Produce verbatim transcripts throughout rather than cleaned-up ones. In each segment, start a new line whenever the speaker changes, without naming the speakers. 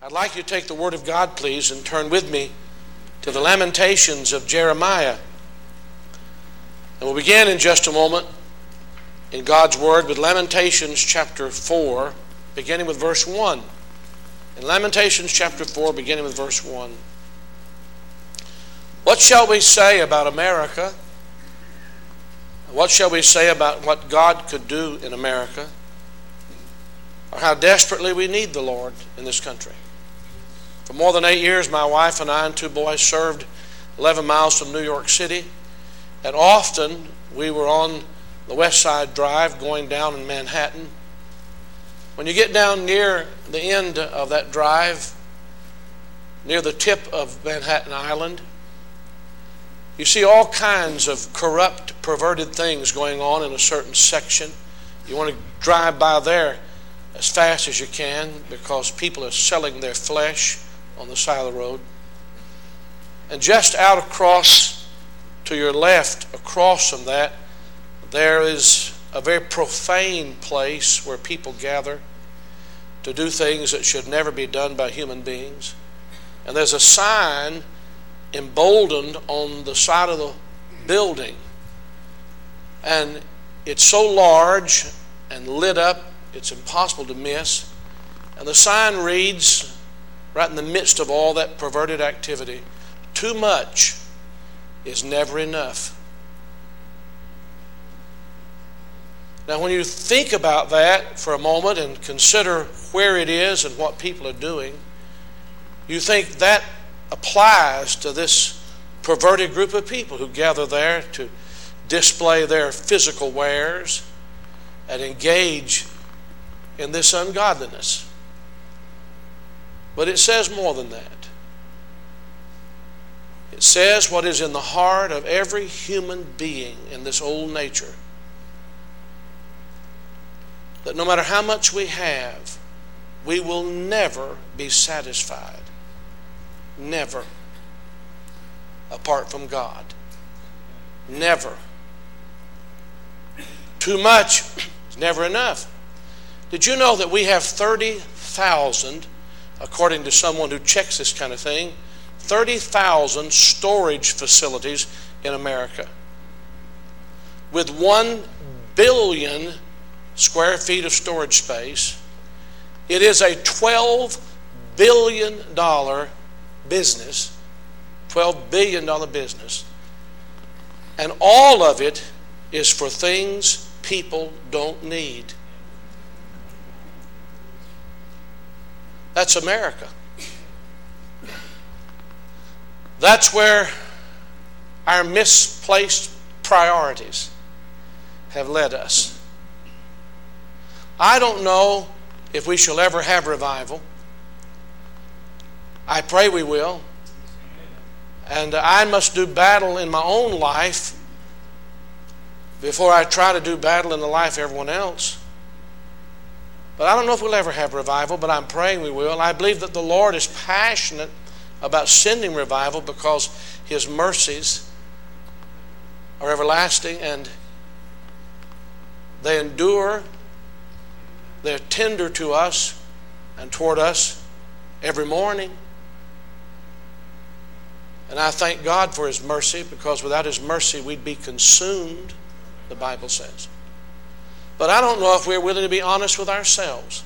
I'd like you to take the Word of God, please, and turn with me to the Lamentations of Jeremiah. And we'll begin in just a moment in God's Word with Lamentations chapter four, beginning with verse one. In Lamentations chapter four, beginning with verse one. What shall we say about America? What shall we say about what God could do in America? Or how desperately we need the Lord in this country? For more than eight years, my wife and I and two boys served eleven miles from New York City. And often we were on the West Side Drive going down in Manhattan. When you get down near the end of that drive, near the tip of Manhattan Island, you see all kinds of corrupt, perverted things going on in a certain section. You want to drive by there as fast as you can because people are selling their flesh on the side of the road. And just out across to your left, across from that, there is a very profane place where people gather to do things that should never be done by human beings. And there's a sign emboldened on the side of the building. And it's so large and lit up, it's impossible to miss. And the sign reads, right in the midst of all that perverted activity, too much is never enough. Now, when you think about that for a moment and consider where it is and what people are doing, you think that applies to this perverted group of people who gather there to display their physical wares and engage in this ungodliness. But it says more than that. It says what is in the heart of every human being in this old nature. That no matter how much we have, we will never be satisfied. Never. Apart from God. Never. Too much is never enough. Did you know that we have thirty thousand, according to someone who checks this kind of thing, thirty thousand storage facilities in America with one billion square feet of storage space? It is a twelve billion dollars business, twelve billion dollars business, and all of it is for things people don't need. That's America. That's where our misplaced priorities have led us. I don't know if we shall ever have revival. I pray we will. And I must do battle in my own life before I try to do battle in the life of everyone else. But I don't know if we'll ever have revival, but I'm praying we will. I believe that the Lord is passionate about sending revival because His mercies are everlasting and they endure. They're tender to us and toward us every morning. And I thank God for His mercy, because without His mercy we'd be consumed, the Bible says. But I don't know if we're willing to be honest with ourselves.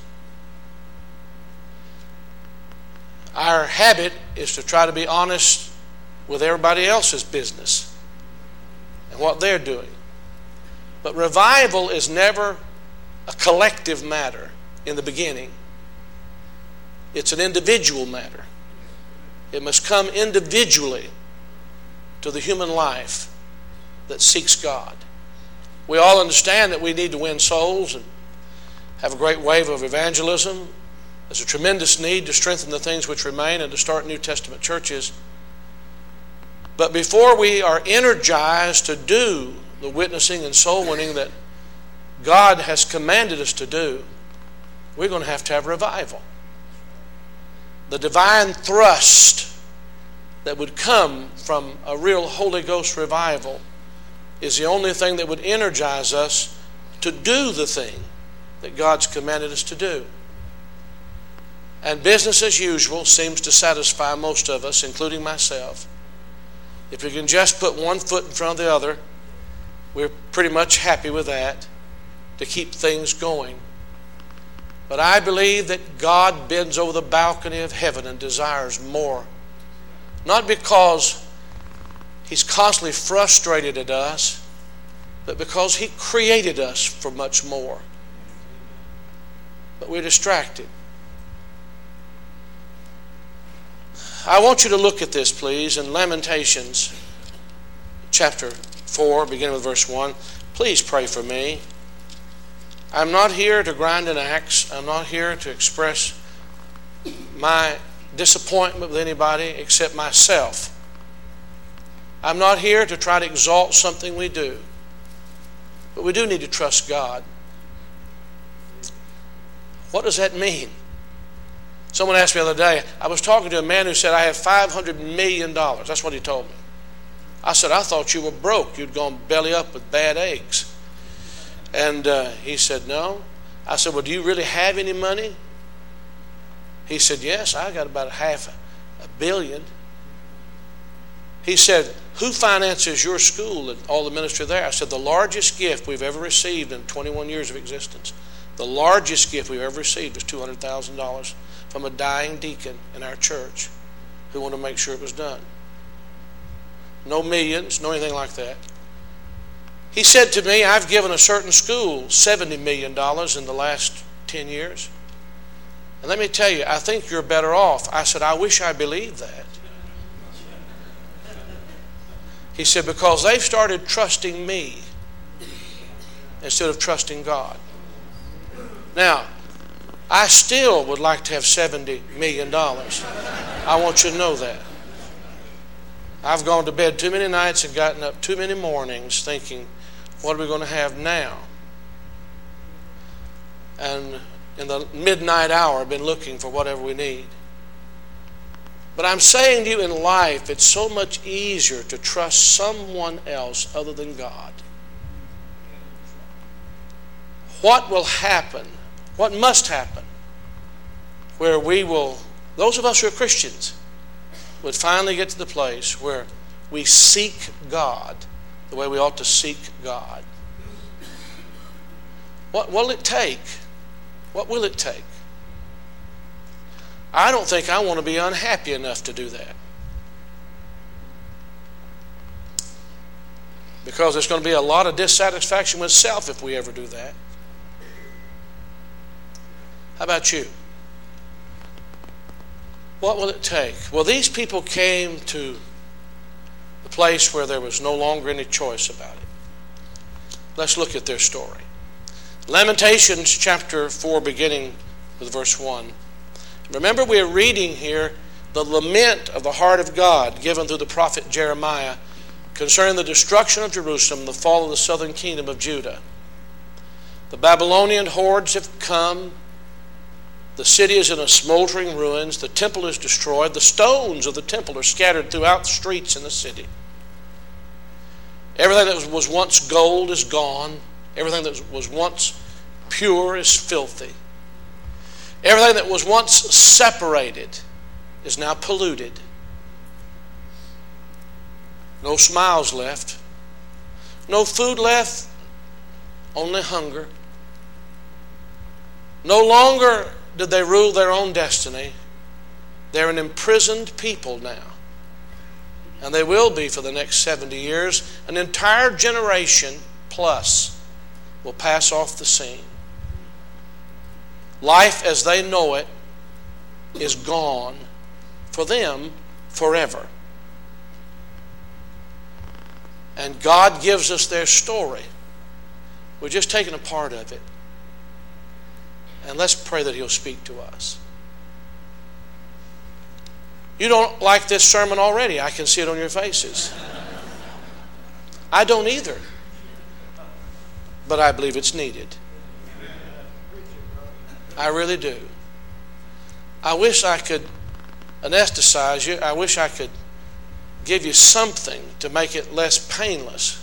Our habit is to try to be honest with everybody else's business and what they're doing. But revival is never a collective matter in the beginning. It's an individual matter. It must come individually to the human life that seeks God. We all understand that we need to win souls and have a great wave of evangelism. There's a tremendous need to strengthen the things which remain and to start New Testament churches. But before we are energized to do the witnessing and soul winning that God has commanded us to do, we're going to have to have revival. The divine thrust that would come from a real Holy Ghost revival is the only thing that would energize us to do the thing that God's commanded us to do. And business as usual seems to satisfy most of us, including myself. If we can just put one foot in front of the other, we're pretty much happy with that to keep things going. But I believe that God bends over the balcony of heaven and desires more. Not because He's constantly frustrated at us, but because He created us for much more. But we're distracted. I want you to look at this, please, in Lamentations chapter four, beginning with verse one. Please pray for me. I'm not here to grind an axe. I'm not here to express my disappointment with anybody except myself. I'm not here to try to exalt something we do. But we do need to trust God. What does that mean? Someone asked me the other day, I was talking to a man who said, I have five hundred million dollars. That's what he told me. I said, I thought you were broke. You'd gone belly up with bad eggs. And uh, he said, no. I said, well, do you really have any money? He said, yes, I got about a half a, a billion. He said, who finances your school and all the ministry there? I said, the largest gift we've ever received in twenty-one years of existence. The largest gift we've ever received was two hundred thousand dollars from a dying deacon in our church who wanted to make sure it was done. No millions, no anything like that. He said to me, I've given a certain school seventy million dollars in the last ten years. And let me tell you, I think you're better off. I said, I wish I believed that. He said, because they've started trusting me instead of trusting God. Now, I still would like to have seventy million dollars. I want you to know that. I've gone to bed too many nights and gotten up too many mornings thinking, what are we going to have now? And in the midnight hour, I've been looking for whatever we need. But I'm saying to you, in life, it's so much easier to trust someone else other than God. What will happen? What must happen? Where we will, those of us who are Christians, would finally get to the place where we seek God the way we ought to seek God. What will it take? What will it take? I don't think I want to be unhappy enough to do that. Because there's going to be a lot of dissatisfaction with self if we ever do that. How about you? What will it take? Well, these people came to the place where there was no longer any choice about it. Let's look at their story. Lamentations chapter four, beginning with verse one. Remember, we are reading here the lament of the heart of God given through the prophet Jeremiah concerning the destruction of Jerusalem and the fall of the southern kingdom of Judah. The Babylonian hordes have come. The city is in a smoldering ruins. The temple is destroyed. The stones of the temple are scattered throughout the streets in the city. Everything that was once gold is gone. Everything that was once pure is filthy. Everything that was once separated is now polluted. No smiles left. No food left. Only hunger. No longer did they rule their own destiny. They're an imprisoned people now. And they will be for the next seventy years. An entire generation plus will pass off the scene. Life as they know it is gone for them forever. And God gives us their story. We're just taking a part of it. And let's pray that He'll speak to us. You don't like this sermon already. I can see it on your faces. I don't either. But I believe it's needed. I really do. I wish I could anesthetize you. I wish I could give you something to make it less painless.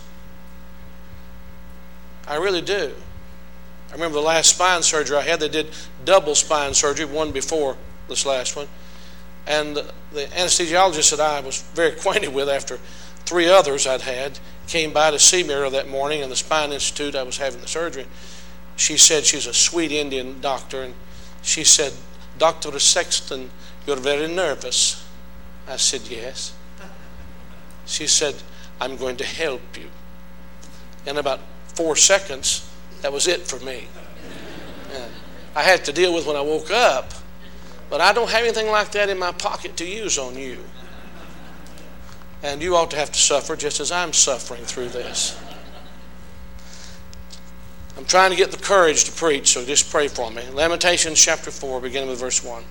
I really do. I remember the last spine surgery I had, they did double spine surgery, one before this last one. And the, the anesthesiologist that I was very acquainted with after three others I'd had came by to see me earlier that morning in the Spine Institute. I was having the surgery. She said, she's a sweet Indian doctor, and she said, "Doctor Sexton, you're very nervous." I said, "Yes." She said, "I'm going to help you." In about four seconds, that was it for me. And I had to deal with when I woke up, but I don't have anything like that in my pocket to use on you. And you ought to have to suffer just as I'm suffering through this. I'm trying to get the courage to preach, so just pray for me. Lamentations chapter four, beginning with verse one.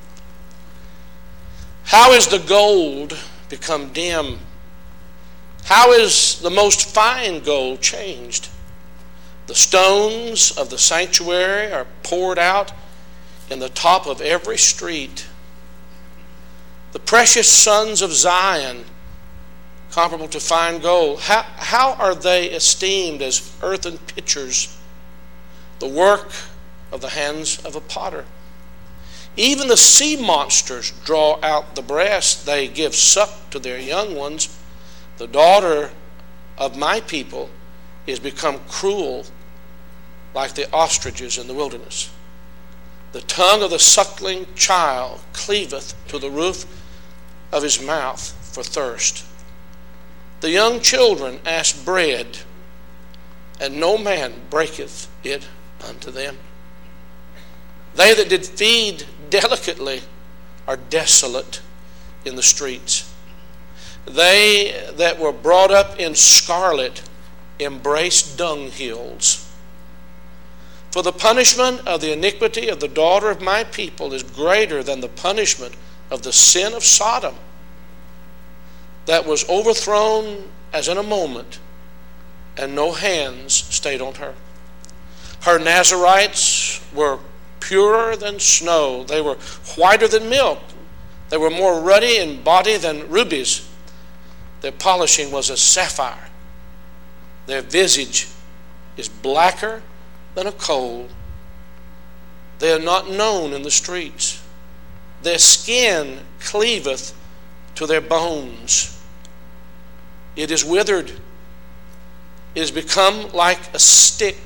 How is the gold become dim? How is the most fine gold changed? The stones of the sanctuary are poured out in the top of every street. The precious sons of Zion, comparable to fine gold, how, how are they esteemed as earthen pitchers, the work of the hands of a potter? Even the sea monsters draw out the breast. They give suck to their young ones. The daughter of my people is become cruel like the ostriches in the wilderness. The tongue of the suckling child cleaveth to the roof of his mouth for thirst. The young children ask bread, and no man breaketh it unto them. They that did feed delicately are desolate in the streets. They that were brought up in scarlet embrace dunghills. For the punishment of the iniquity of the daughter of my people is greater than the punishment of the sin of Sodom, that was overthrown as in a moment, and no hands stayed on her. Her Nazarites were purer than snow. They were whiter than milk. They were more ruddy in body than rubies. Their polishing was as sapphire. Their visage is blacker than a coal. They are not known in the streets. Their skin cleaveth to their bones. It is withered. It is become like a stick.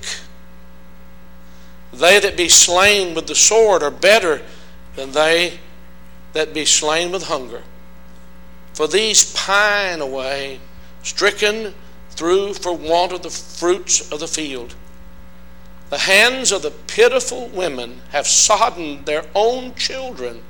They that be slain with the sword are better than they that be slain with hunger. For these pine away, stricken through for want of the fruits of the field. The hands of the pitiful women have sodden their own children.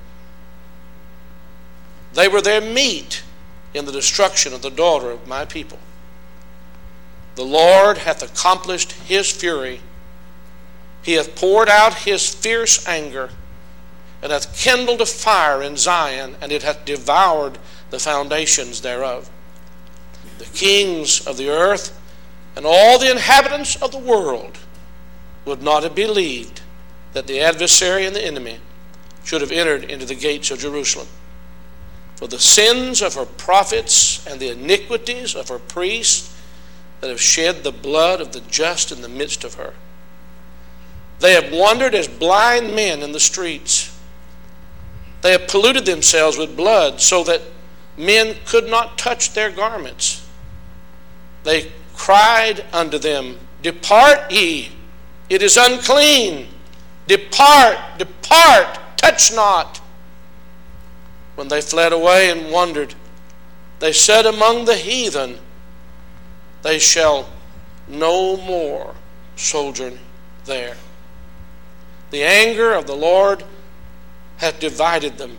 They were their meat in the destruction of the daughter of my people. The Lord hath accomplished his fury. He hath poured out his fierce anger, and hath kindled a fire in Zion, and it hath devoured the foundations thereof. The kings of the earth and all the inhabitants of the world would not have believed that the adversary and the enemy should have entered into the gates of Jerusalem. For the sins of her prophets and the iniquities of her priests that have shed the blood of the just in the midst of her. They have wandered as blind men in the streets. They have polluted themselves with blood so that men could not touch their garments. They cried unto them, Depart ye, it is unclean. Depart, depart, touch not. When they fled away and wandered, they said among the heathen, They shall no more sojourn there. The anger of the Lord hath divided them.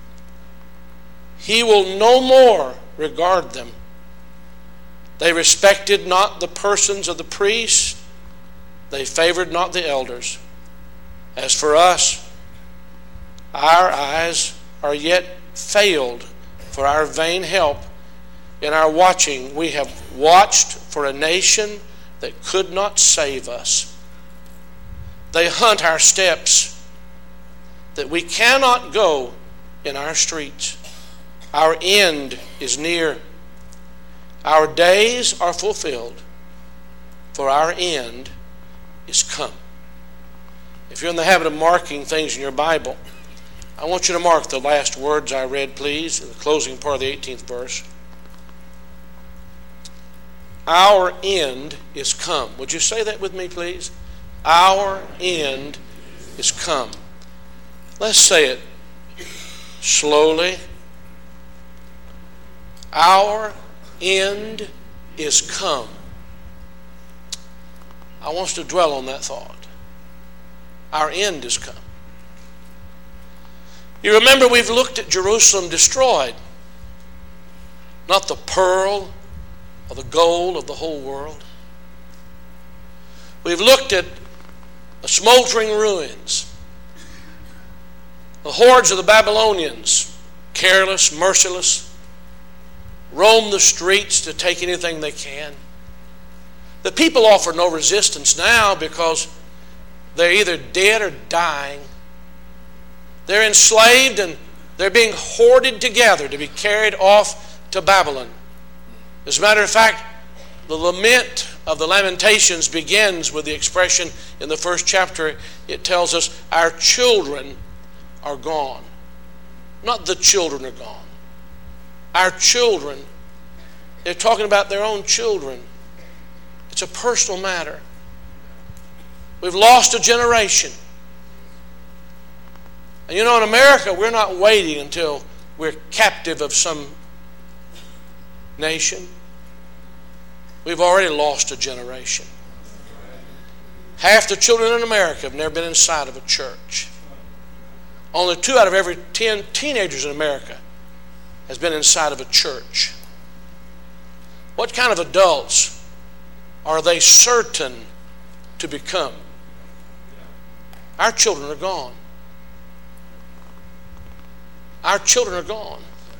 He will no more regard them. They respected not the persons of the priests. They favored not the elders. As for us, our eyes are yet failed for our vain help. In our watching, we have watched for a nation that could not save us. They hunt our steps, that we cannot go in our streets. Our end is near. Our days are fulfilled, for our end is come. If you're in the habit of marking things in your Bible, I want you to mark the last words I read, please, in the closing part of the eighteenth verse. Our end is come. Would you say that with me, please? Our end is come. Let's say it slowly. Our end is come. I want us to dwell on that thought. Our end is come. You remember we've looked at Jerusalem destroyed. Not the pearl or the gold of the whole world. We've looked at the smoldering ruins. The hordes of the Babylonians, careless, merciless, roam the streets to take anything they can. The people offer no resistance now because they're either dead or dying. They're enslaved and they're being hoarded together to be carried off to Babylon. As a matter of fact, the lament of the Lamentations begins with the expression in the first chapter. It tells us, our children are gone. Not the children are gone. Our children. They're talking about their own children. It's a personal matter. We've lost a generation. And you know, in America, we're not waiting until we're captive of some nation. We've already lost a generation. Half the children in America have never been inside of a church. Only two out of every ten teenagers in America has been inside of a church. What kind of adults are they certain to become? Our children are gone. Our children are gone.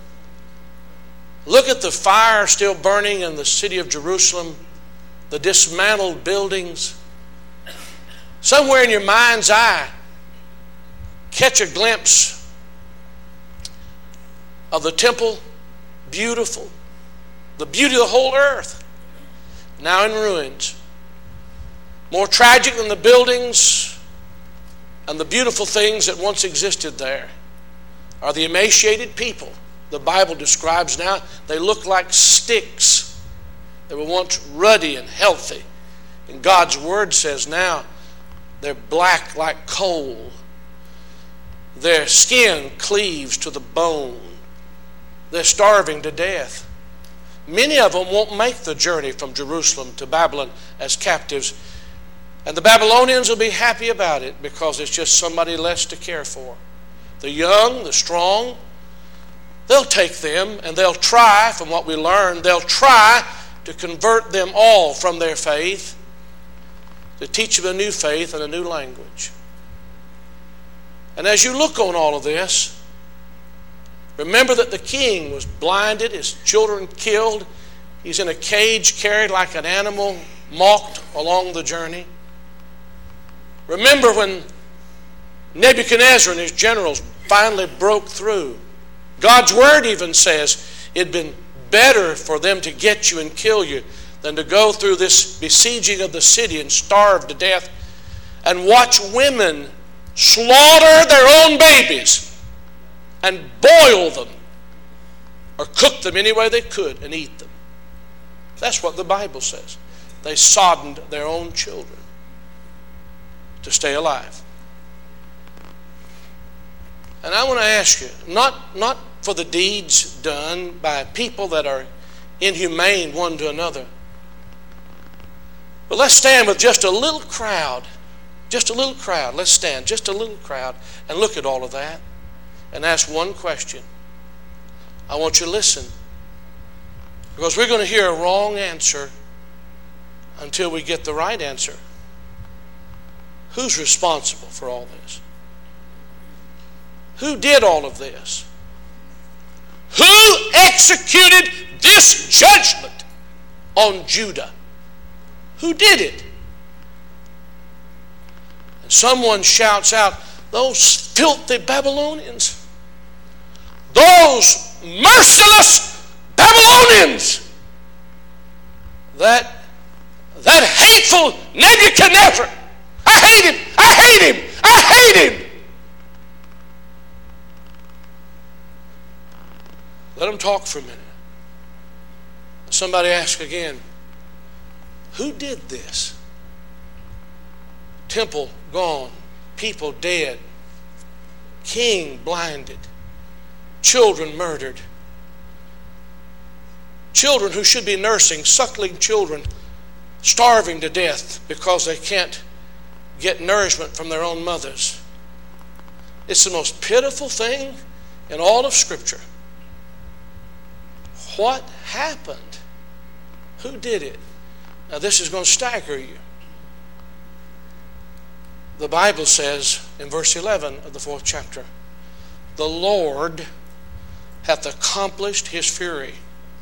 Look at the fire still burning in the city of Jerusalem, the dismantled buildings. Somewhere in your mind's eye, catch a glimpse of the temple, beautiful, the beauty of the whole earth, now in ruins. More tragic than the buildings and the beautiful things that once existed there are the emaciated people. The Bible describes now, they look like sticks. They were once ruddy and healthy. And God's Word says now they're black like coal. Their skin cleaves to the bone. They're starving to death. Many of them won't make the journey from Jerusalem to Babylon as captives. And the Babylonians will be happy about it because it's just somebody less to care for. The young, the strong, they'll take them and they'll try, from what we learned, they'll try to convert them all from their faith, to teach them a new faith and a new language. And as you look on all of this, remember that the king was blinded, his children killed. He's in a cage carried like an animal, mocked along the journey. Remember when Nebuchadnezzar and his generals finally broke through. God's Word even says it'd been better for them to get you and kill you than to go through this besieging of the city and starve to death and watch women slaughter their own babies and boil them or cook them any way they could and eat them. That's what the Bible says. They soddened their own children to stay alive. And I want to ask you, not, not for the deeds done by people that are inhumane one to another, but let's stand with just a little crowd, just a little crowd. Let's stand, just a little crowd, and look at all of that and ask one question. I want you to listen, because we're going to hear a wrong answer until we get the right answer. Who's responsible for all this? Who did all of this? Who executed this judgment on Judah? Who did it? And someone shouts out, those filthy Babylonians. Those merciless Babylonians. That, that hateful Nebuchadnezzar. I hate him. I hate him. I hate him. Let them talk for a minute. Somebody asked again, who did this? Temple gone, people dead, king blinded, children murdered, children who should be nursing, suckling children, starving to death because they can't get nourishment from their own mothers. It's the most pitiful thing in all of Scripture. What happened? Who did it? Now this is going to stagger you. The Bible says in verse eleven of the fourth chapter, the Lord hath accomplished his fury.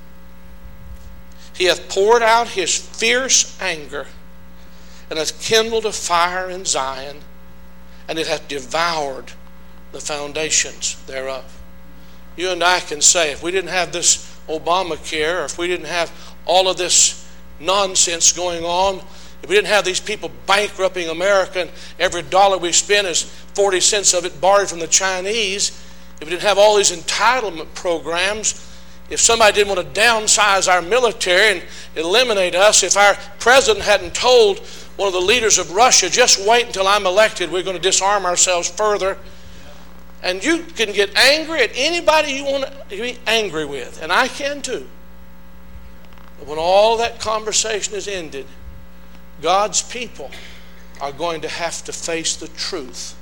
He hath poured out his fierce anger, and hath kindled a fire in Zion, and it hath devoured the foundations thereof. You and I can say, if we didn't have this Obamacare, or if we didn't have all of this nonsense going on, if we didn't have these people bankrupting America and every dollar we spend is forty cents of it borrowed from the Chinese, if we didn't have all these entitlement programs, if somebody didn't want to downsize our military and eliminate us, if our president hadn't told one of the leaders of Russia, just wait until I'm elected, we're going to disarm ourselves further. And you can get angry at anybody you want to be angry with, and I can too. But when all that conversation is ended, God's people are going to have to face the truth.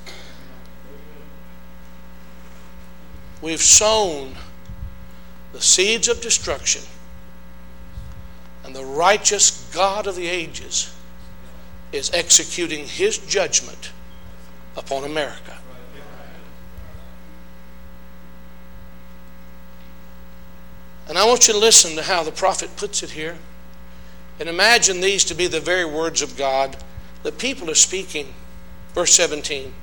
We've sown the seeds of destruction, and the righteous God of the ages is executing his judgment upon America. And I want you to listen to how the prophet puts it here. And imagine these to be the very words of God. The people are speaking. Verse seventeen.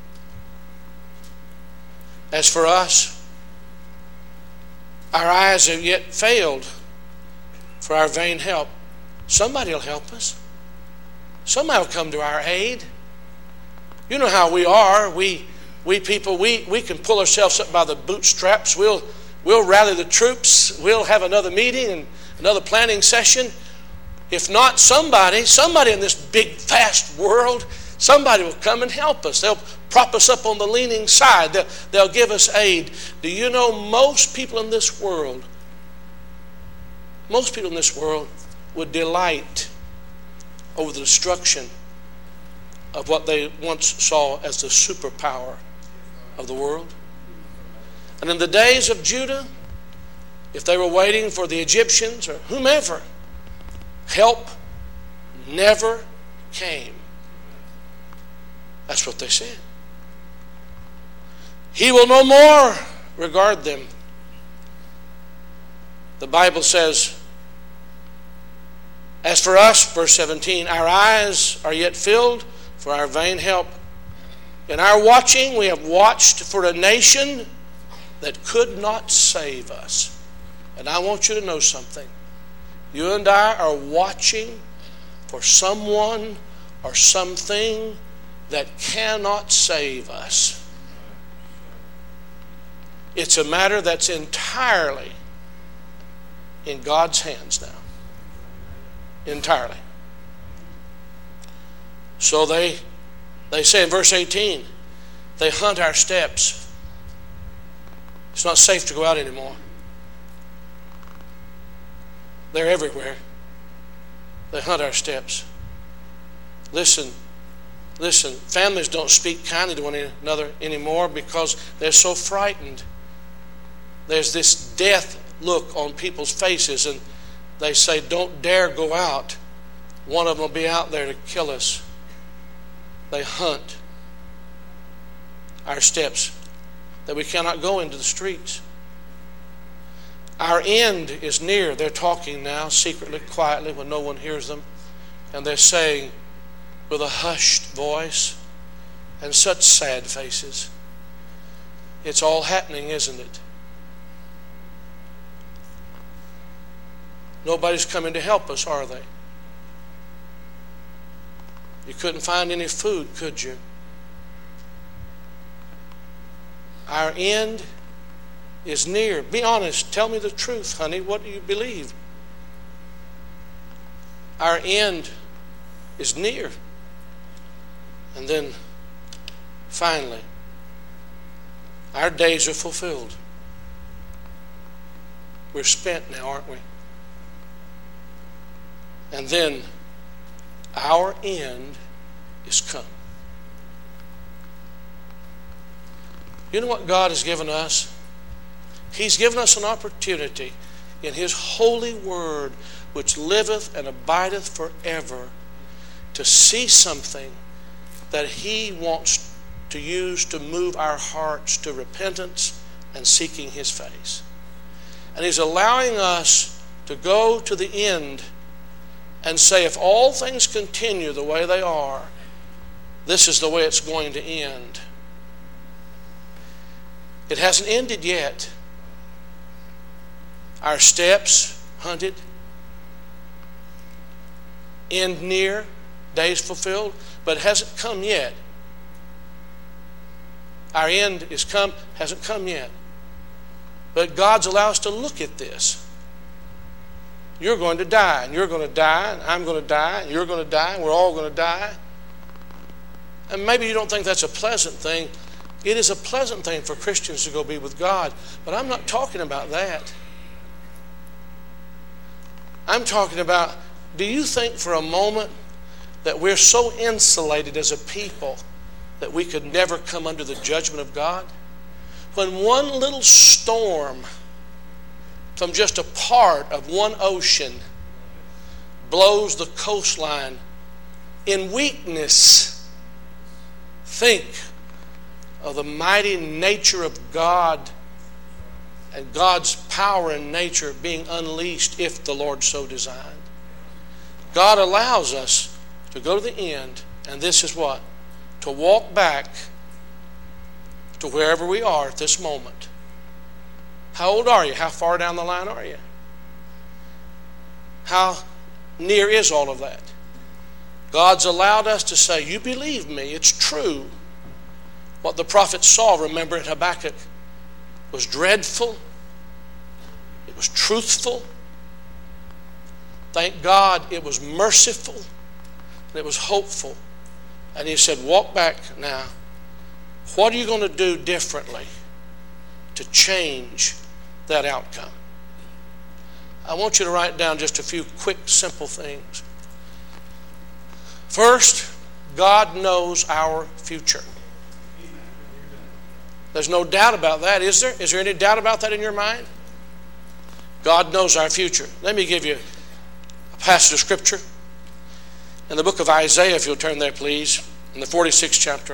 As for us, our eyes have yet failed for our vain help. Somebody will help us. Somebody will come to our aid. You know how we are. We we people, we, we can pull ourselves up by the bootstraps. We'll We'll rally the troops. We'll have another meeting and another planning session. If not, somebody, somebody in this big, fast world, somebody will come and help us. They'll prop us up on the leaning side. They'll, they'll give us aid. Do you know most people in this world, most people in this world would delight over the destruction of what they once saw as the superpower of the world? And in the days of Judah, if they were waiting for the Egyptians or whomever, help never came. That's what they said. He will no more regard them. The Bible says, as for us, verse seventeen, our eyes are yet filled for our vain help. In our watching, we have watched for a nation that could not save us. And I want you to know something. You and I are watching for someone or something that cannot save us. It's a matter that's entirely in God's hands now. Entirely. So they, they say in verse eighteen, they hunt our steps. It's not safe to go out anymore. They're everywhere. They hunt our steps. Listen, listen, families don't speak kindly to one another anymore because they're so frightened. There's this death look on people's faces, and they say, don't dare go out. One of them will be out there to kill us. They hunt our steps, that we cannot go into the streets. Our end is near. They're talking now, secretly, quietly, when no one hears them. And they're saying with a hushed voice and such sad faces, it's all happening, isn't it? Nobody's coming to help us, are they? You couldn't find any food, could you? Our end is near. Be honest. Tell me the truth, honey. What do you believe? Our end is near. And then, finally, our days are fulfilled. We're spent now, aren't we? And then, our end is come. You know what God has given us? He's given us an opportunity in His holy word, which liveth and abideth forever, to see something that He wants to use to move our hearts to repentance and seeking His face. And He's allowing us to go to the end and say, if all things continue the way they are, this is the way it's going to end. It hasn't ended yet. Our steps hunted, end near, days fulfilled, but it hasn't come yet. Our end is come, hasn't come yet. But God's allowed us to look at this. You're going to die, and you're going to die, and I'm going to die, and you're going to die, and we're all going to die. And maybe you don't think that's a pleasant thing. It is a pleasant thing for Christians to go be with God, but I'm not talking about that. I'm talking about, do you think for a moment that we're so insulated as a people that we could never come under the judgment of God? When one little storm from just a part of one ocean blows the coastline in weakness, think of the mighty nature of God and God's power and nature being unleashed if the Lord so designed. God allows us to go to the end, and this is what? To walk back to wherever we are at this moment. How old are you? How far down the line are you? How near is all of that? God's allowed us to say, you believe me, it's true. What the prophet saw, remember in Habakkuk, was dreadful. It was truthful. Thank God it was merciful. And it was hopeful. And he said, walk back now. What are you going to do differently to change that outcome? I want you to write down just a few quick, simple things. First, God knows our future. There's no doubt about that, is there? Is there any doubt about that in your mind? God knows our future. Let me give you a passage of Scripture. In the book of Isaiah, if you'll turn there, please, in the forty-sixth chapter.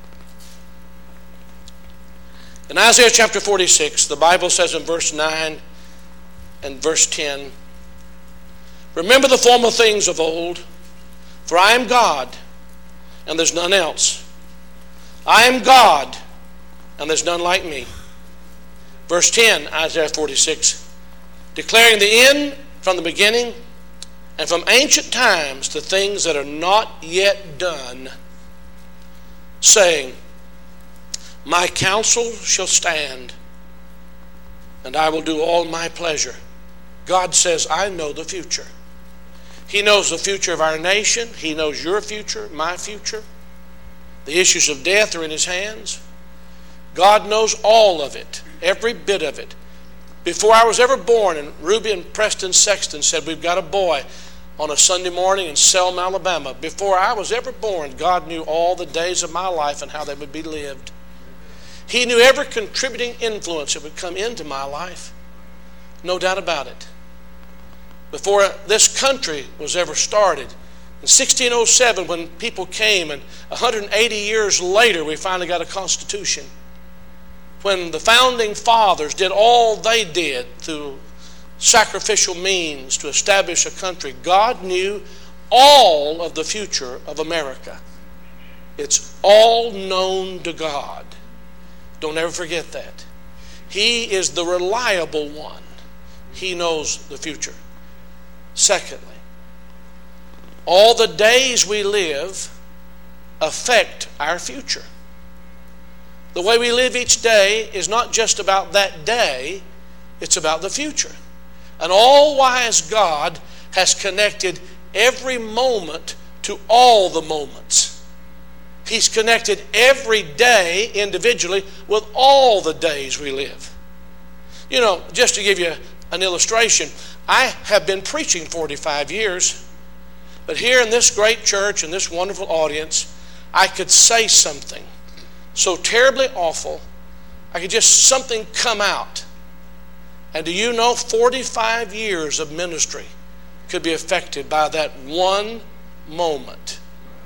In Isaiah chapter forty-six, the Bible says in verse nine and verse ten, remember the former things of old, for I am God, and there's none else. I am God, and there's none like me. Verse ten, Isaiah forty-six, declaring the end from the beginning, and from ancient times the things that are not yet done, saying, my counsel shall stand, and I will do all my pleasure. God says, I know the future. He knows the future of our nation. He knows your future, my future. The issues of death are in His hands. God knows all of it, every bit of it. Before I was ever born, and Ruby and Preston Sexton said, we've got a boy on a Sunday morning in Selma, Alabama. Before I was ever born, God knew all the days of my life and how they would be lived. He knew every contributing influence that would come into my life. No doubt about it. Before this country was ever started, in sixteen oh seven, when people came, and one hundred eighty years later, we finally got a constitution. When the founding fathers did all they did through sacrificial means to establish a country, God knew all of the future of America. It's all known to God. Don't ever forget that. He is the reliable one. He knows the future. Secondly, all the days we live affect our future. The way we live each day is not just about that day, it's about the future. An all-wise God has connected every moment to all the moments. He's connected every day individually with all the days we live. You know, just to give you an illustration, I have been preaching forty-five years, but here in this great church and this wonderful audience, I could say something so terribly awful, I could just something come out. And do you know, forty-five years of ministry could be affected by that one moment,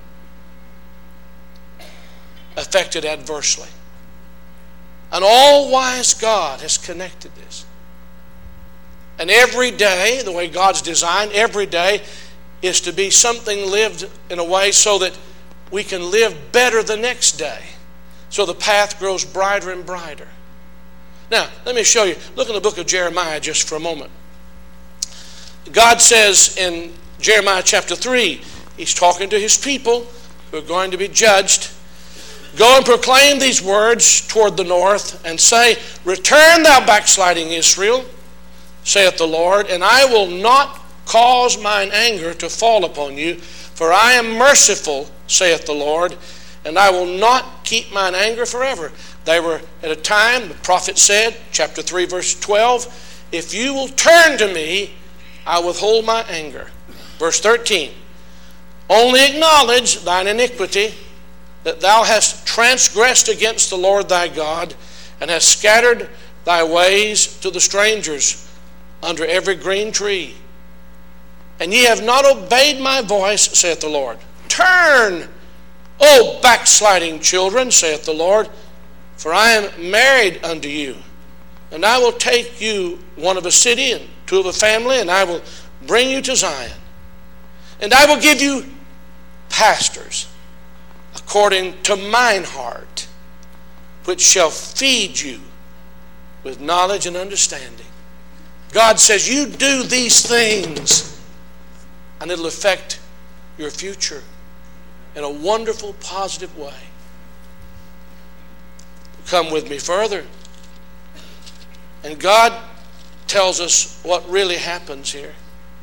affected adversely. An all-wise God has connected this. And every day, the way God's designed, every day is to be something lived in a way so that we can live better the next day. So the path grows brighter and brighter. Now, let me show you. Look in the book of Jeremiah just for a moment. God says in Jeremiah chapter three, He's talking to His people who are going to be judged. Go and proclaim these words toward the north and say, Return, thou backsliding Israel, saith the Lord, and I will not cause mine anger to fall upon you, for I am merciful, saith the Lord, and I will not keep mine anger forever. They were at a time, the prophet said, chapter three, verse twelve, if you will turn to me, I withhold my anger. Verse thirteen, only acknowledge thine iniquity, that thou hast transgressed against the Lord thy God, and hast scattered thy ways to the strangers under every green tree. And ye have not obeyed my voice, saith the Lord. Turn, O backsliding children, saith the Lord, for I am married unto you. And I will take you one of a city and two of a family, and I will bring you to Zion. And I will give you pastors according to mine heart, which shall feed you with knowledge and understanding. God says, you do these things, and it'll affect your future in a wonderful, positive way. Come with me further. And God tells us what really happens here.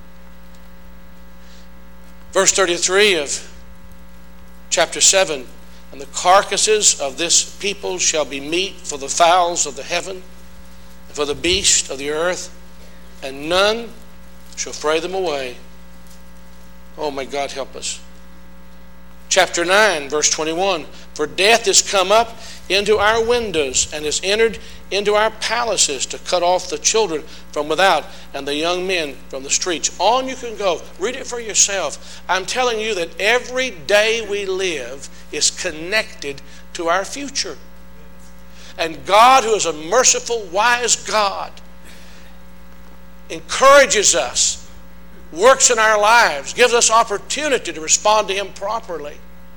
Verse thirty-three of chapter seven, and the carcasses of this people shall be meat for the fowls of the heaven, and for the beasts of the earth, and none shall fray them away. Oh, may God help us. Chapter nine, verse twenty-one, for death is come up into our windows, and has entered into our palaces to cut off the children from without and the young men from the streets. On you can go. Read it for yourself. I'm telling you that every day we live is connected to our future. And God, who is a merciful, wise God, encourages us, works in our lives, gives us opportunity to respond to Him properly.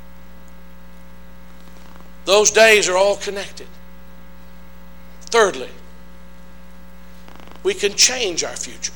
Those days are all connected. Thirdly, we can change our future.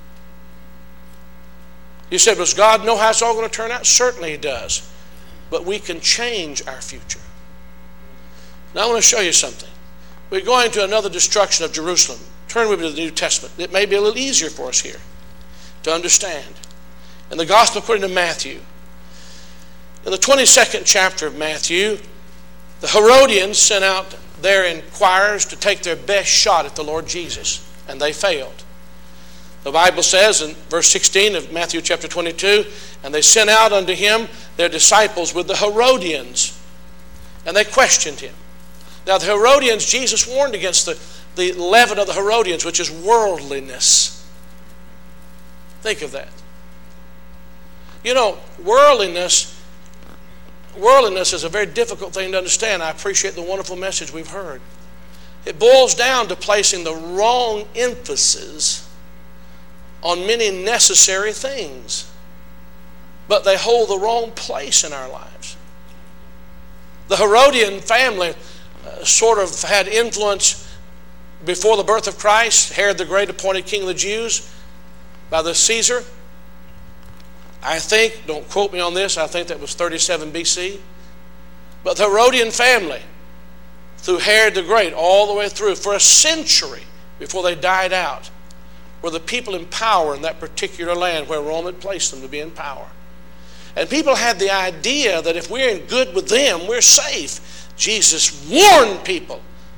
You said, does God know how it's all going to turn out? Certainly He does. But we can change our future. Now I want to show you something. We're going to another destruction of Jerusalem. Turn with me to the New Testament. It may be a little easier for us here to understand. In the Gospel according to Matthew, in the twenty-second chapter of Matthew, the Herodians sent out their inquirers to take their best shot at the Lord Jesus, and they failed. The Bible says in verse sixteen of Matthew chapter twenty-two, and they sent out unto him their disciples with the Herodians, and they questioned him. Now the Herodians, Jesus warned against the, the leaven of the Herodians, which is worldliness. Think of that. You know, worldliness Worldliness is a very difficult thing to understand. I appreciate the wonderful message we've heard. It boils down to placing the wrong emphasis on many necessary things, but they hold the wrong place in our lives. The Herodian family uh, sort of had influence before the birth of Christ. Herod the Great appointed king of the Jews by the Caesar. I think, don't quote me on this, I think that was thirty-seven B C. But the Herodian family through Herod the Great, all the way through, for a century before they died out, were the people in power in that particular land where Rome had placed them to be in power. And people had the idea that if we're in good with them, we're safe. Jesus warned people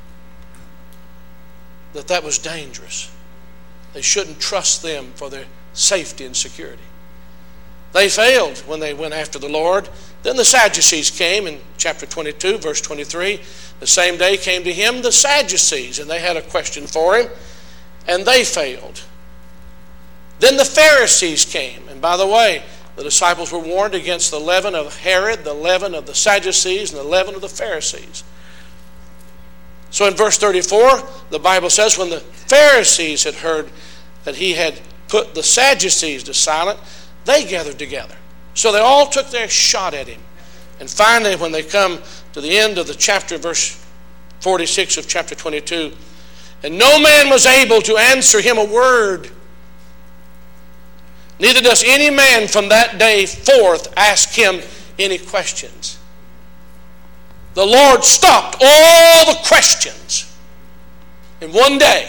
that that was dangerous. They shouldn't trust them for their safety and security. They failed when they went after the Lord. Then the Sadducees came in chapter twenty-two, verse twenty-three. The same day came to him the Sadducees, and they had a question for him, and they failed. Then the Pharisees came, and by the way, the disciples were warned against the leaven of Herod, the leaven of the Sadducees, and the leaven of the Pharisees. So in verse thirty-four, the Bible says, when the Pharisees had heard that he had put the Sadducees to silence, they gathered together. So they all took their shot at him. And finally, when they come to the end of the chapter, verse forty-six of chapter twenty-two, and no man was able to answer him a word, neither does any man from that day forth ask him any questions. The Lord stopped all the questions in one day.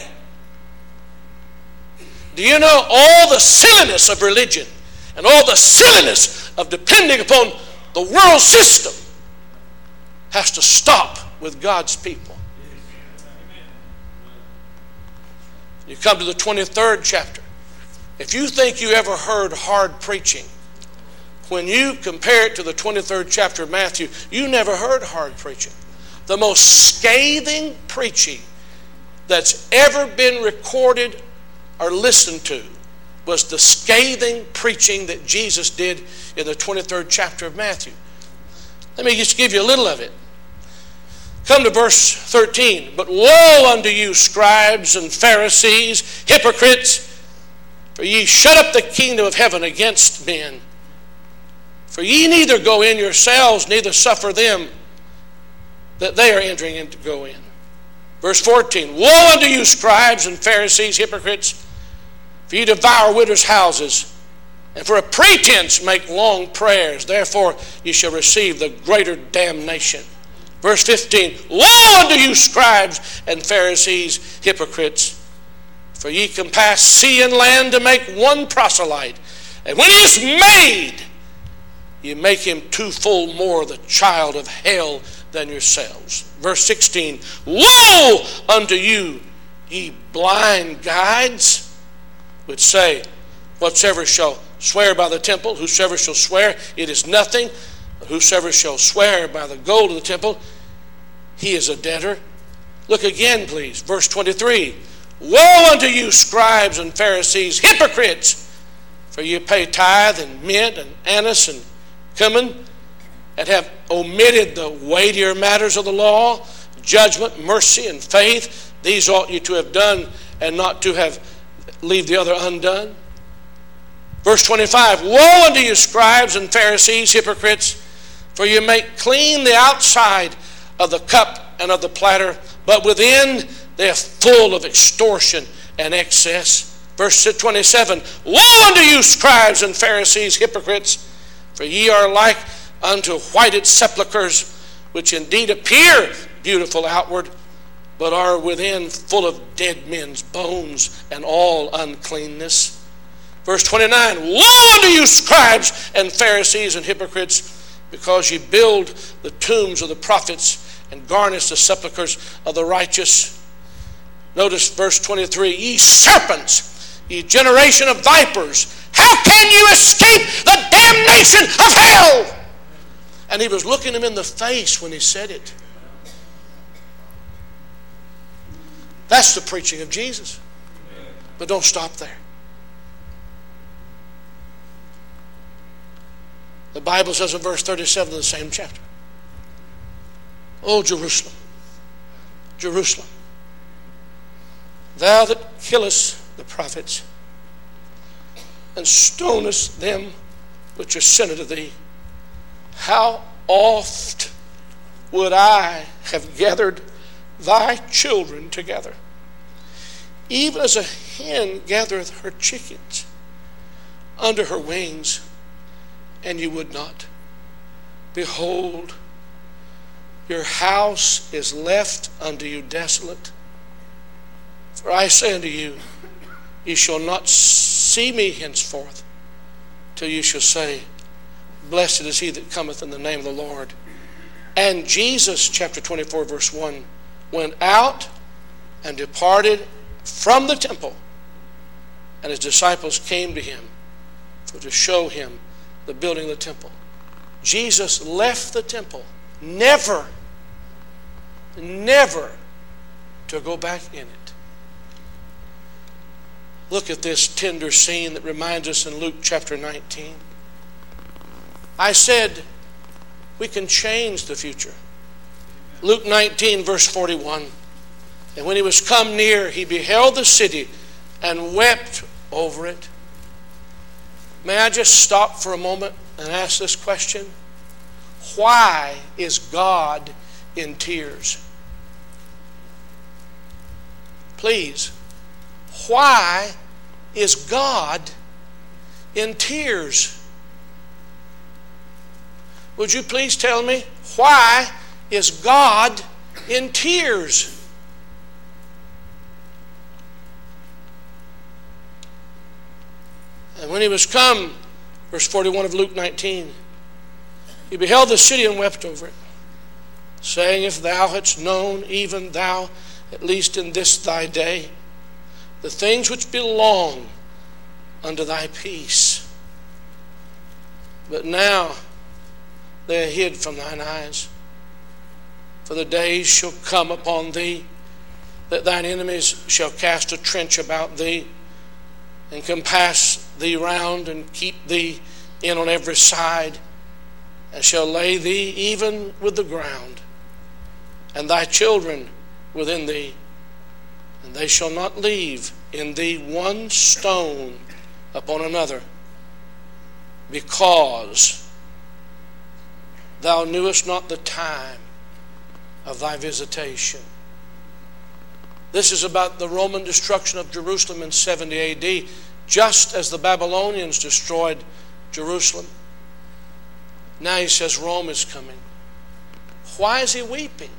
Do you know all the silliness of religion and all the silliness of depending upon the world system has to stop with God's people? You come to the twenty-third chapter. If you think you ever heard hard preaching, when you compare it to the twenty-third chapter of Matthew, you never heard hard preaching. The most scathing preaching that's ever been recorded or listened to was the scathing preaching that Jesus did in the twenty-third chapter of Matthew. Let me just give you a little of it. Come to verse thirteen. But woe unto you, scribes and Pharisees, hypocrites, for ye shut up the kingdom of heaven against men. For ye neither go in yourselves, neither suffer them that they are entering in to go in. Verse fourteen. Woe unto you, scribes and Pharisees, hypocrites, for ye devour widows' houses, and for a pretense make long prayers. Therefore ye shall receive the greater damnation. Verse fifteen. Woe unto you, scribes and Pharisees, hypocrites, for ye compass sea and land to make one proselyte, and when he is made, ye make him twofold more the child of hell than yourselves. Verse sixteen. Woe unto you, ye blind guides, which say, whatsoever shall swear by the temple, whosoever shall swear, it is nothing. But whosoever shall swear by the gold of the temple, he is a debtor. Look again, please. Verse twenty-three. Woe unto you, scribes and Pharisees, hypocrites, for ye pay tithe and mint and anise and cumin, and have omitted the weightier matters of the law, judgment, mercy, and faith. These ought you to have done, and not to have leave the other undone. Verse twenty-five. Woe unto you, scribes and Pharisees, hypocrites, for you make clean the outside of the cup and of the platter, but within they are full of extortion and excess. Verse twenty-seven. Woe unto you, scribes and Pharisees, hypocrites, for ye are like unto whited sepulchres, which indeed appear beautiful outward, but are within full of dead men's bones and all uncleanness. Verse twenty-nine. Woe unto you, scribes and Pharisees and hypocrites, because ye build the tombs of the prophets and garnish the sepulchres of the righteous. Notice verse twenty-three. Ye serpents, ye generation of vipers, how can you escape the damnation of hell? And he was looking him in the face when he said it. That's the preaching of Jesus. But don't stop there. The Bible says in verse thirty-seven of the same chapter, O Jerusalem, Jerusalem, thou that killest the prophets, and stonest them which are sent unto thee, how oft would I have gathered thy children together, even as a hen gathereth her chickens under her wings, and you would not. Behold, your house is left unto you desolate. For I say unto you, ye shall not see me henceforth, till you shall say, Blessed is he that cometh in the name of the Lord. And Jesus, chapter twenty-four, verse one, went out and departed from the temple, and his disciples came to him for to show him the building of the temple. Jesus left the temple, never, never to go back in it. Look at this tender scene that reminds us in Luke chapter nineteen. I said we can change the future. Luke nineteen, verse forty-one. And when he was come near, he beheld the city and wept over it. May I just stop for a moment and ask this question? Why is God in tears? Please, why is God in tears? Would you please tell me, why is God in tears? And when he was come, verse forty-one of Luke nineteen, he beheld the city and wept over it, saying, If thou hadst known, even thou, at least in this thy day, the things which belong unto thy peace. But now they are hid from thine eyes. For the days shall come upon thee, that thine enemies shall cast a trench about thee, and compass thee round, and keep thee in on every side, and shall lay thee even with the ground, and thy children within thee, and they shall not leave in thee one stone upon another, because thou knewest not the time of thy visitation. This is about the Roman destruction of Jerusalem in seventy A D, just as the Babylonians destroyed Jerusalem. Now he says Rome is coming. Why is he weeping?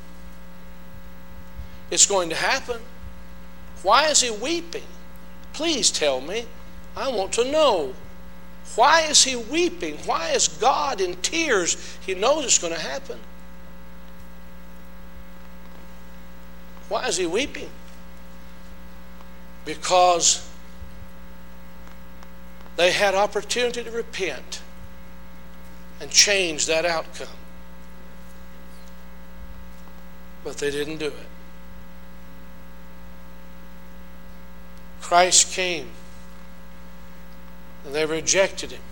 It's going to happen. Why is he weeping? Please tell me. I want to know. Why is he weeping? Why is God in tears? He knows it's going to happen. Why is he weeping? Because they had opportunity to repent and change that outcome. But they didn't do it. Christ came and they rejected him,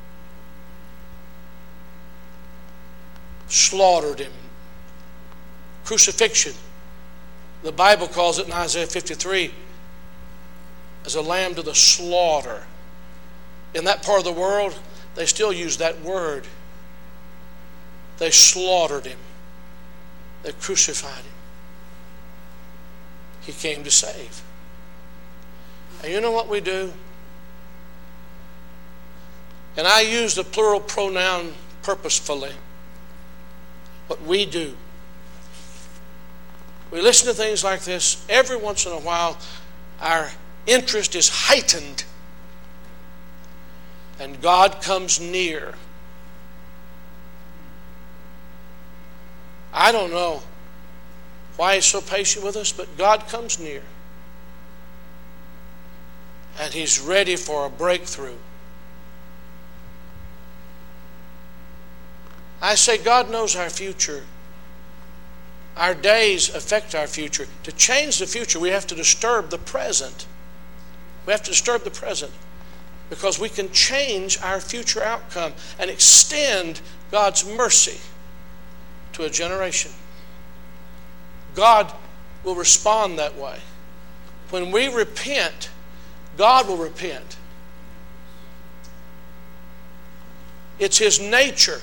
slaughtered him. Crucifixion. The Bible calls it in Isaiah fifty-three as a lamb to the slaughter. In that part of the world, they still use that word. They slaughtered him. They crucified him. He came to save. And you know what we do? And I use the plural pronoun purposefully. What we do. We listen to things like this. Every once in a while, our interest is heightened. And God comes near. I don't know why he's so patient with us, but God comes near. And he's ready for a breakthrough. I say God knows our future. Our days affect our future. To change the future, we have to disturb the present. We have to disturb the present because we can change our future outcome and extend God's mercy to a generation. God will respond that way. When we repent, God will repent. It's his nature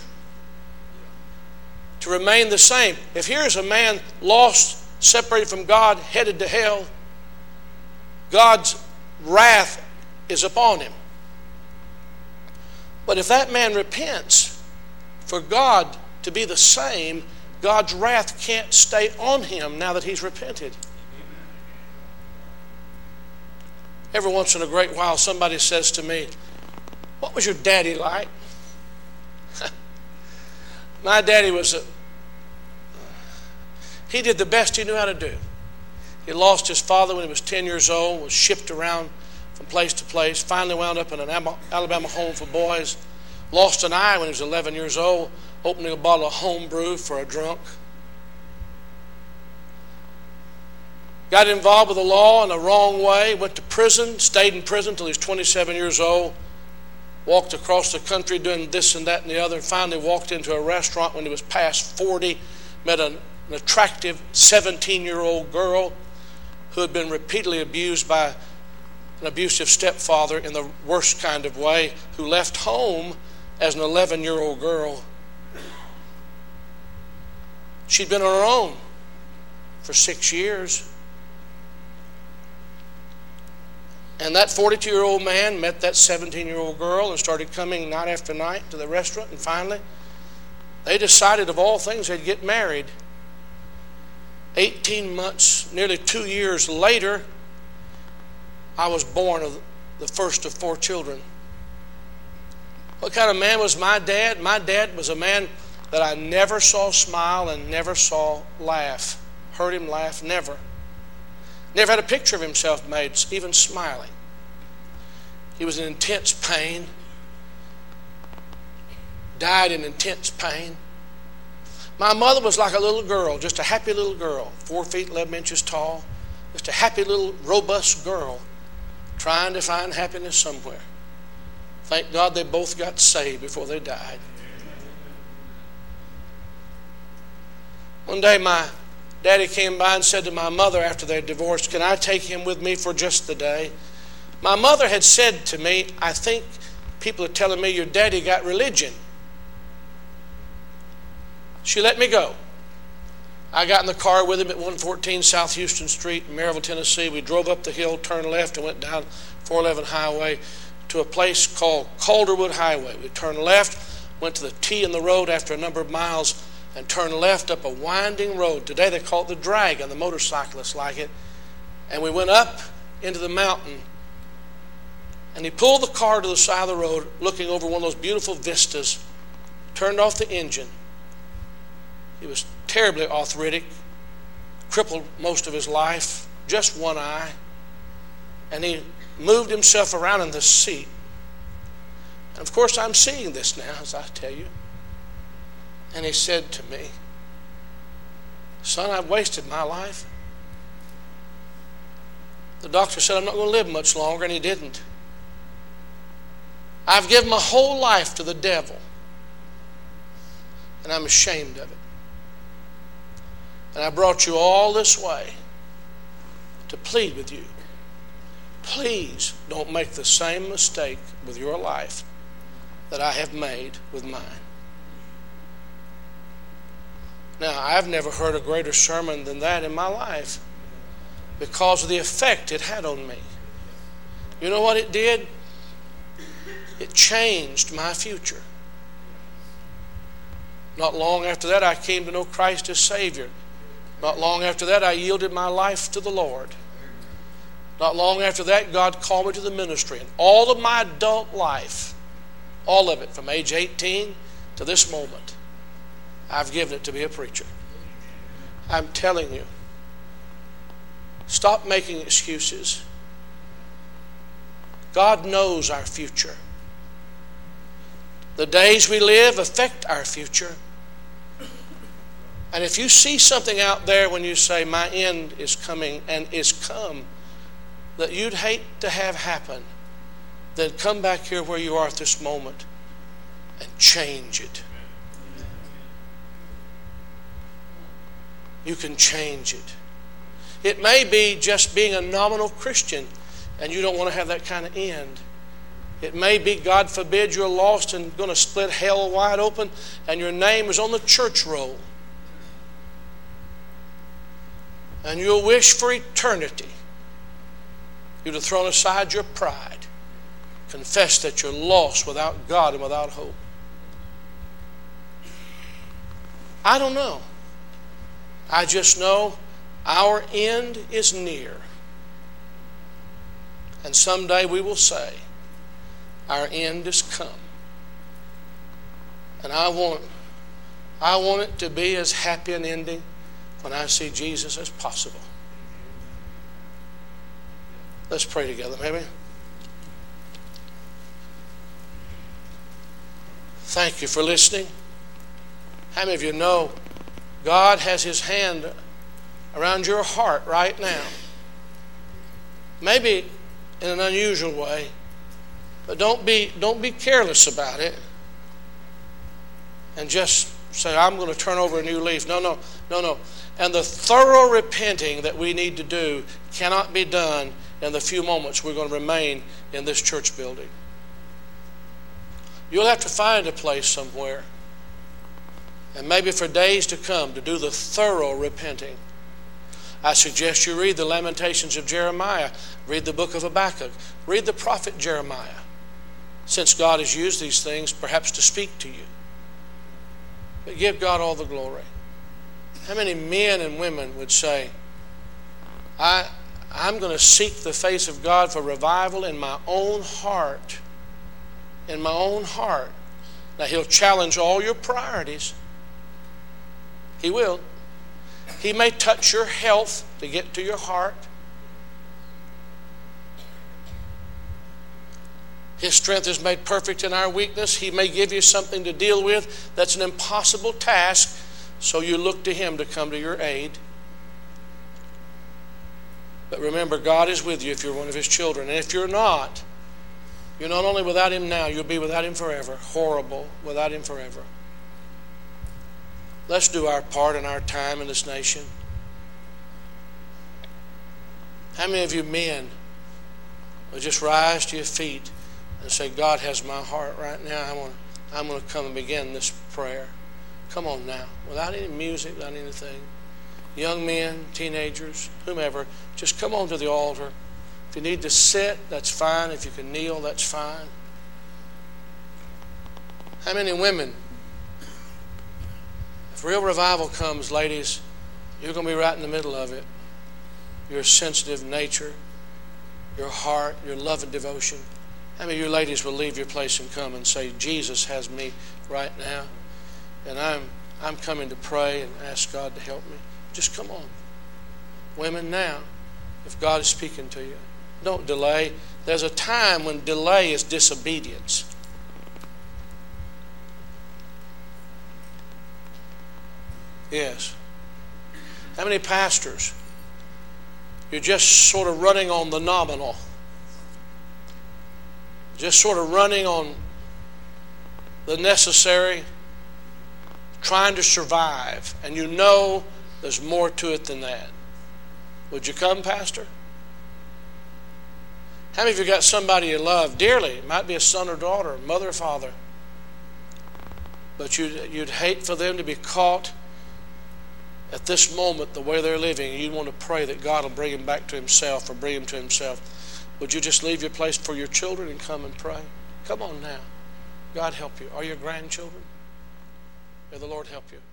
to remain the same. If here is a man lost, separated from God, headed to hell, God's wrath is upon him. But if that man repents, for God to be the same God's wrath can't stay on him now that he's repented. Every once in a great while, somebody says to me, "What was your daddy like?" My daddy was a, he did the best he knew how to do. He lost his father when he was ten years old, was shipped around from place to place, finally wound up in an Alabama home for boys, lost an eye when he was eleven years old, opening a bottle of homebrew for a drunk. Got involved with the law in a wrong way, went to prison, stayed in prison until he was twenty-seven years old, walked across the country doing this and that and the other, and finally walked into a restaurant when he was past forty, met an, an attractive seventeen-year-old girl who had been repeatedly abused by an abusive stepfather in the worst kind of way, who left home as an eleven-year-old girl. She'd been on her own for six years. And that forty-two-year-old man met that seventeen-year-old girl and started coming night after night to the restaurant. And finally, they decided of all things they'd get married. eighteen months, nearly two years later, I was born of the first of four children. What kind of man was my dad? My dad was a man that I never saw smile and never saw laugh. Heard him laugh, never. Never had a picture of himself made, even smiling. He was in intense pain. Died in intense pain. My mother was like a little girl, just a happy little girl, four feet eleven inches tall, just a happy little robust girl, trying to find happiness somewhere. Thank God they both got saved before they died. One day my Daddy came by and said to my mother after they divorced, "Can I take him with me for just the day?" My mother had said to me, "I think people are telling me your daddy got religion." She let me go. I got in the car with him at one fourteen South Houston Street in Maryville, Tennessee. We drove up the hill, turned left, and went down four eleven Highway to a place called Calderwood Highway. We turned left, went to the T in the road after a number of miles, and turned left up a winding road. Today they call it the Dragon. The motorcyclists like it. And we went up into the mountain, and he pulled the car to the side of the road, looking over one of those beautiful vistas, turned off the engine. He was terribly arthritic, crippled most of his life, just one eye. And he moved himself around in the seat. And of course I'm seeing this now, as I tell you. And he said to me, "Son, I've wasted my life." The doctor said I'm not going to live much longer, and he didn't. I've given my whole life to the devil, and I'm ashamed of it. And I brought you all this way to plead with you. Please don't make the same mistake with your life that I have made with mine. Now, I've never heard a greater sermon than that in my life because of the effect it had on me. You know what it did? It changed my future. Not long after that, I came to know Christ as Savior. Not long after that, I yielded my life to the Lord. Not long after that, God called me to the ministry. And all of my adult life, all of it from age eighteen to this moment, I've given it to be a preacher. I'm telling you, stop making excuses. God knows our future. The days we live affect our future. And if you see something out there when you say, "My end is coming and is come," that you'd hate to have happen, then come back here where you are at this moment and change it. You can change it. It may be just being a nominal Christian and you don't want to have that kind of end. It may be, God forbid, you're lost and going to split hell wide open and your name is on the church roll. And you'll wish for eternity. You'd have thrown aside your pride. Confess that you're lost without God and without hope. I don't know. I just know our end is near. And someday we will say, our end is come. And I want, I want it to be as happy an ending when I see Jesus as possible. Let's pray together, maybe. Thank you for listening. How many of you know God has His hand around your heart right now? Maybe in an unusual way, but don't be, don't be careless about it and just say, I'm going to turn over a new leaf. No, no, no, no. And the thorough repenting that we need to do cannot be done in the few moments we're going to remain in this church building. You'll have to find a place somewhere, and maybe for days to come, to do the thorough repenting. I suggest you read the Lamentations of Jeremiah, read the book of Habakkuk, read the prophet Jeremiah, since God has used these things perhaps to speak to you. But give God all the glory. How many men and women would say, I, I'm going to seek the face of God for revival in my own heart. In my own heart. Now, He'll challenge all your priorities. He will. He may touch your health to get to your heart. His strength is made perfect in our weakness. He may give you something to deal with that's an impossible task, so you look to Him to come to your aid. But remember, God is with you if you're one of His children. And if you're not, you're not only without Him now, you'll be without Him forever. Horrible, without Him forever. Let's do our part in our time in this nation. How many of you men will just rise to your feet and say, God has my heart right now. I want, I'm going to come and begin this prayer. Come on now, without any music, without anything. Young men, teenagers, whomever, just come on to the altar. If you need to sit, that's fine. If you can kneel, that's fine. How many women? If real revival comes, ladies, you're going to be right in the middle of it. Your sensitive nature, your heart, your love and devotion. How many of you ladies will leave your place and come and say, Jesus has me right now, and I'm I'm coming to pray and ask God to help me? Just come on. Women, now, if God is speaking to you, don't delay. There's a time when delay is disobedience. Yes. How many pastors? You're just sort of running on the nominal. Just sort of running on the necessary, trying to survive. And you know there's more to it than that. Would you come, Pastor? How many of you got somebody you love dearly? It might be a son or daughter, mother or father. But you'd, you'd hate for them to be caught at this moment the way they're living. And you'd want to pray that God will bring him back to himself or bring him to himself. Would you just leave your place for your children and come and pray? Come on now. God help you. Are your grandchildren? May the Lord help you.